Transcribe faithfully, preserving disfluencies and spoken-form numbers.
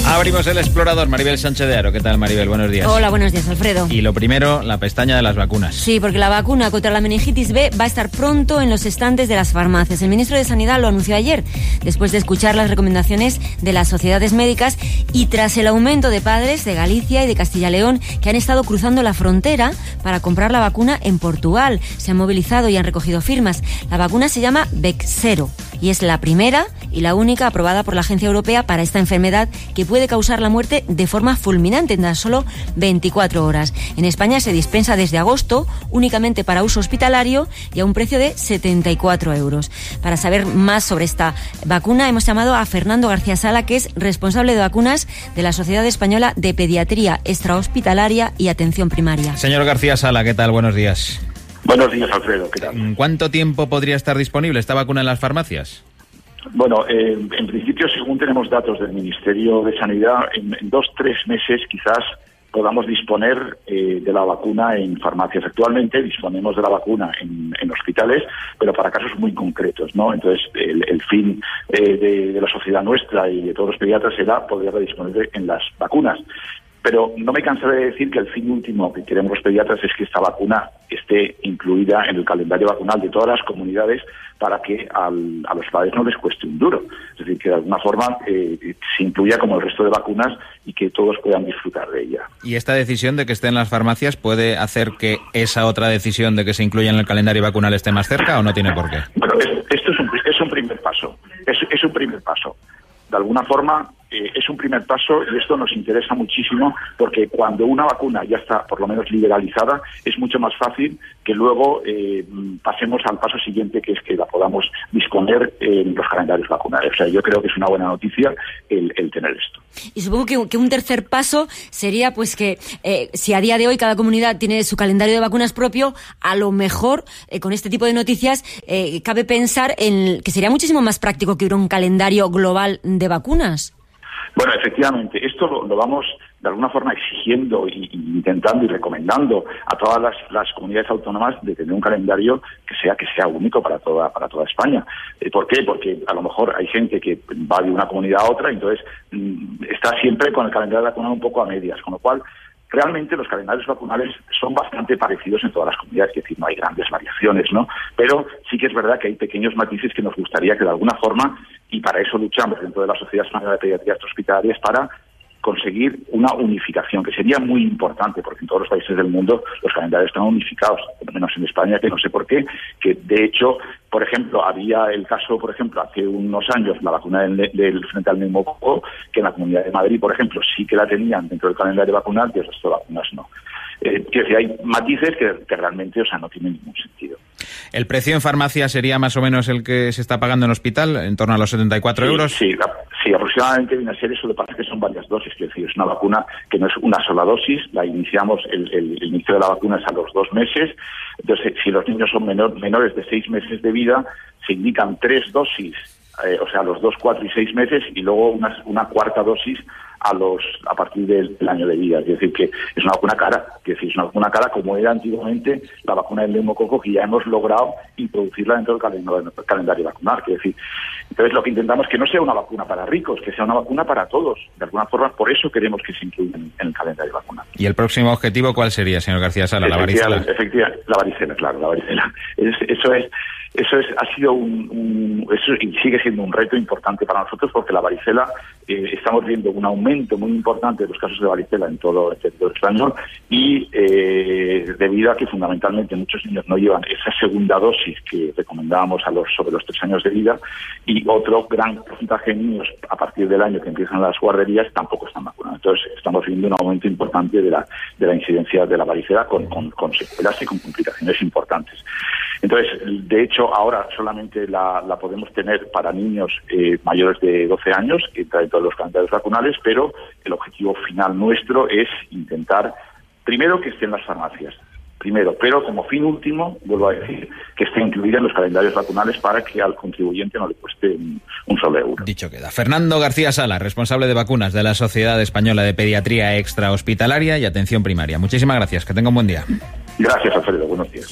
Abrimos el explorador. Maribel Sánchez de Haro. ¿Qué tal, Maribel? Buenos días. Hola, buenos días, Alfredo. Y lo primero, la pestaña de las vacunas. Sí, porque la vacuna contra la meningitis B va a estar pronto en los estantes de las farmacias. El ministro de Sanidad lo anunció ayer, después de escuchar las recomendaciones de las sociedades médicas y tras el aumento de padres de Galicia y de Castilla y León que han estado cruzando la frontera para comprar la vacuna en Portugal. Se han movilizado y han recogido firmas. La vacuna se llama Bexsero y es la primera y la única aprobada por la Agencia Europea para esta enfermedad que puede causar la muerte de forma fulminante en tan solo veinticuatro horas. En España se dispensa desde agosto únicamente para uso hospitalario y a un precio de setenta y cuatro euros. Para saber más sobre esta vacuna hemos llamado a Fernando García Sala, que es responsable de vacunas de la Sociedad Española de Pediatría Extrahospitalaria y Atención Primaria. Señor García Sala, ¿qué tal? Buenos días. Buenos días, Alfredo. ¿Qué tal? ¿Cuánto tiempo podría estar disponible esta vacuna en las farmacias? Bueno, eh, en principio, según tenemos datos del Ministerio de Sanidad, en, en dos, tres meses quizás podamos disponer eh, de la vacuna en farmacias. Actualmente disponemos de la vacuna en, en hospitales, pero para casos muy concretos, ¿no? Entonces, el, el fin eh, de, de la sociedad nuestra y de todos los pediatras será poder disponer en las vacunas. Pero no me cansaré de decir que el fin último que queremos los pediatras es que esta vacuna esté incluida en el calendario vacunal de todas las comunidades para que al, a los padres no les cueste un duro. Es decir, que de alguna forma eh, se incluya como el resto de vacunas y que todos puedan disfrutar de ella. ¿Y esta decisión de que esté en las farmacias puede hacer que esa otra decisión de que se incluya en el calendario vacunal esté más cerca o no tiene por qué? Bueno, es, esto es un, es un primer paso. Es, es un primer paso. De alguna forma, eh, es un primer paso y esto nos interesa muchísimo porque cuando una vacuna ya está por lo menos liberalizada, es mucho más fácil que luego eh, pasemos al paso siguiente, que es que la podamos disponer en los calendarios vacunales. O sea, yo creo que es una buena noticia el, el tener esto. Y supongo que, que un tercer paso sería pues que eh, si a día de hoy cada comunidad tiene su calendario de vacunas propio, a lo mejor eh, con este tipo de noticias eh, cabe pensar en que sería muchísimo más práctico que hubiera un calendario global de vacunas. Bueno, efectivamente, esto lo, lo vamos de alguna forma exigiendo y, y intentando y recomendando a todas las, las comunidades autónomas de tener un calendario que sea que sea único para toda para toda España. Eh, ¿Por qué? Porque a lo mejor hay gente que va de una comunidad a otra y entonces mm, está siempre con el calendario vacunal un poco a medias, con lo cual realmente los calendarios vacunales son bastante parecidos en todas las comunidades, es decir, no hay grandes variaciones, ¿no? Pero sí que es verdad que hay pequeños matices que nos gustaría que de alguna forma, y para eso luchamos dentro de la Sociedad Española de Pediatría Extrahospitalaria, es para conseguir una unificación, que sería muy importante, porque en todos los países del mundo los calendarios están unificados, por lo menos en España, que no sé por qué, que de hecho, por ejemplo, había el caso, por ejemplo, hace unos años, la vacuna del, del frente al neumococo, que en la Comunidad de Madrid, por ejemplo, sí que la tenían dentro del calendario vacunal y el resto de vacunas no. Eh, que si hay matices que, que realmente, o sea, no tienen ningún sentido. ¿El precio en farmacia sería más o menos el que se está pagando en hospital, en torno a los setenta y cuatro sí, euros? Sí, la, sí, aproximadamente viene a ser eso. Lo que pasa es que son varias dosis, es decir, es una vacuna que no es una sola dosis, la iniciamos, el, el, el inicio de la vacuna es a los dos meses, entonces si los niños son menor, menores de seis meses de vida, se indican tres dosis, eh, o sea, a los dos, cuatro y seis meses, y luego una, una cuarta dosis a los a partir del, del año de vida. Es decir, que es una vacuna cara, que es una vacuna cara como era antiguamente la vacuna del neumococo, que ya hemos logrado introducirla dentro del calendario, calendario vacunal. Es decir, entonces lo que intentamos es que no sea una vacuna para ricos, que sea una vacuna para todos. De alguna forma, por eso queremos que se incluya en, en el calendario vacunal. ¿Y el próximo objetivo cuál sería, señor García Sala? ¿La varicela? Efectivamente, la varicela, claro, la varicela. Es, eso es... Eso es, ha sido un, un eso y sigue siendo un reto importante para nosotros, porque la varicela, eh, estamos viendo un aumento muy importante de los casos de varicela en todo el territorio español y eh, debido a que fundamentalmente muchos niños no llevan esa segunda dosis que recomendábamos a los sobre los tres años de vida, y otro gran porcentaje de niños a partir del año que empiezan las guarderías tampoco están vacunados. Entonces estamos viendo un aumento importante de la de la incidencia de la varicela con, con, con secuelas y con complicaciones importantes. Entonces, de hecho, ahora solamente la, la podemos tener para niños eh, mayores de doce años, que entra en todos los calendarios vacunales, pero el objetivo final nuestro es intentar, primero, que esté en las farmacias, primero, pero como fin último, vuelvo a decir, que esté incluida en los calendarios vacunales para que al contribuyente no le cueste un, un solo euro. Dicho queda. Fernando García Sala, responsable de vacunas de la Sociedad Española de Pediatría Extrahospitalaria y Atención Primaria. Muchísimas gracias, que tenga un buen día. Gracias, Alfredo. Buenos días.